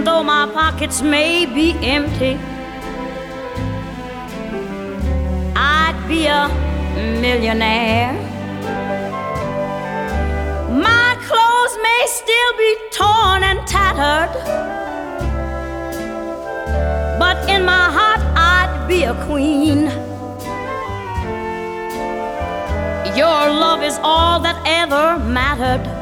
though my pockets may be empty, I'd be a millionaire. My clothes may still be torn and tattered, but in my heart I'd be a queen. Your love is all that ever mattered.